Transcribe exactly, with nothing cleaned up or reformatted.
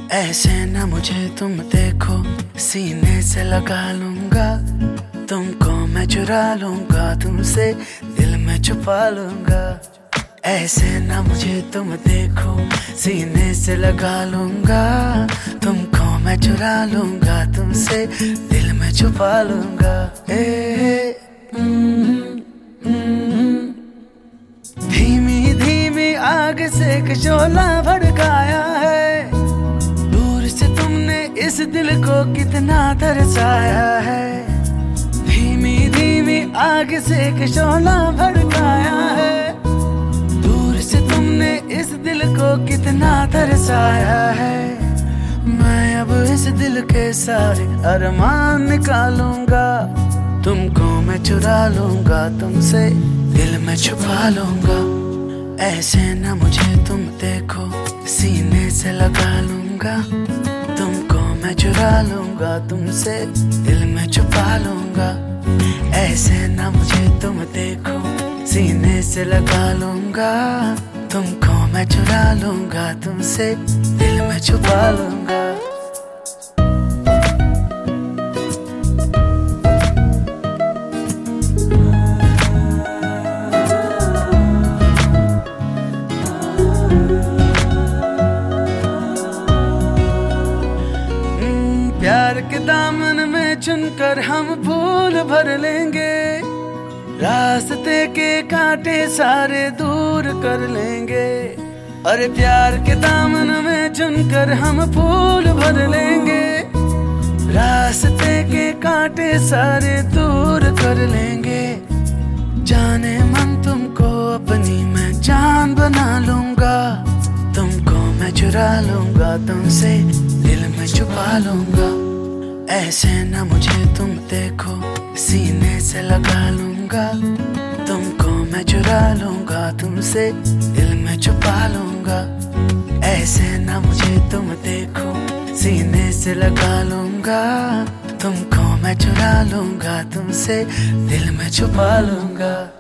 ऐसे न मुझे तुम देखो, सीने से लगा लूंगा। तुमको मैं चुरा लूंगा, तुमसे दिल में छुपा लूंगा। ऐसे न मुझे तुम देखो, सीने से लगा लूंगा। तुमको मैं चुरा लूंगा, तुमसे दिल में छुपा लूंगा। ए, धीमी धीमी आग से एक शोला भड़काया है। दूर से तुमने इस दिल को कितना तरसाया है। धीमी धीमी आग से एक शोला भड़काया है। दूर से तुमने इस दिल को कितना तरसाया है। मैं अब इस दिल के सारे अरमान निकालूंगा। तुमको मैं चुरा लूंगा, तुमसे दिल में छुपा लूंगा। ऐसे न मुझे तुम देखो, सीने से लगा लूंगा। तुमको मैं चुरा लूंगा, तुमसे दिल में छुपा लूंगा। ऐसे न मुझे तुम देखो, सीने से लगा लूंगा। तुमको मैं चुरा लूंगा, तुमसे दिल में छुपा लूंगा। प्यार के दामन में चुनकर हम फूल भर लेंगे। रास्ते के कांटे सारे दूर कर लेंगे। अरे प्यार के दामन में चुनकर हम फूल भर लेंगे। रास्ते के कांटे सारे दूर कर लेंगे। जाने मन तुमको अपनी मैं जान बना लूंगा। तुमको मैं चुरा लूंगा, तुमसे दिल में छुपा लूंगा। ऐसे न मुझे तुम देखो, सीने से लगा लूंगा। तुमको मैं चुरा लूंगा, तुमसे दिल में छुपा लूंगा। ऐसे न मुझे तुम देखो, सीने से लगा लूंगा। तुमको मैं चुरा लूंगा, तुमसे दिल में छुपा लूंगा।